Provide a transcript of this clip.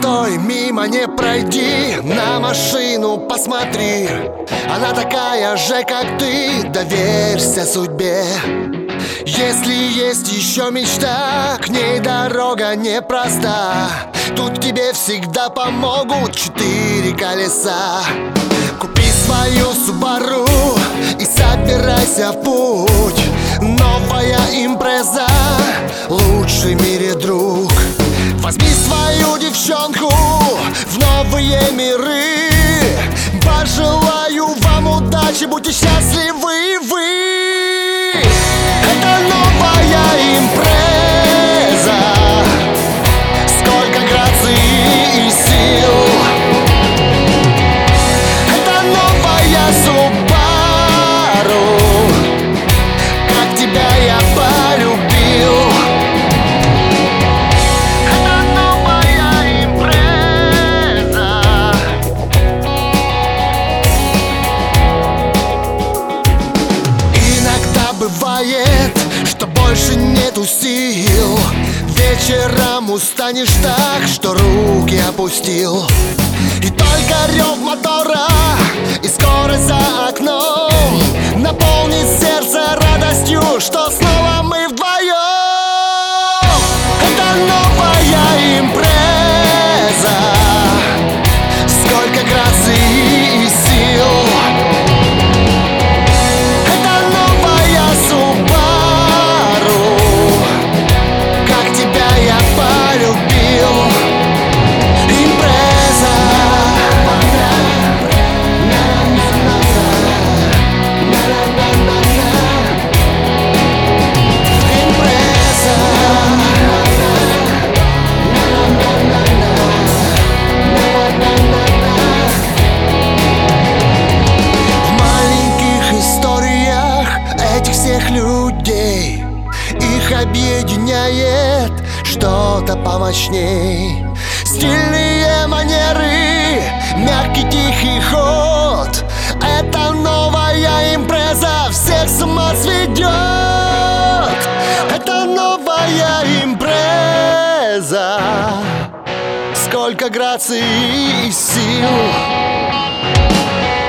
постой, мимо не пройди, на машину посмотри. Она такая же, как ты, доверься судьбе. Если есть еще мечта, к ней дорога непроста. Тут тебе всегда помогут 4 колеса. Купи свою Subaru и собирайся в путь. Новая импреза, лучший в мире друг. Возьми свою девчонку в новые миры. Пожелаю вам удачи, будьте счастливы вы. Это новая импреза, сколько грации и сил. Это новая Subaru, как тебя я полюбил. Это новая импреза. Иногда бывает, что больше нету сил. Вечером устанешь так, что руки опустил. И только рев мотора и скорость за окном наполнит сердце радостью, что снова мы вдвоем. Это новая импреза, сколько грации и сил. Это новая Subaru, как тебя я полюбил. Импреза. В маленьких историях этих всех людей их объединяет что-то помощней. Стильные манеры, мягкий тихий ход. Это новая импреза всех с ума сведет. Это новая импреза, сколько грации и сил.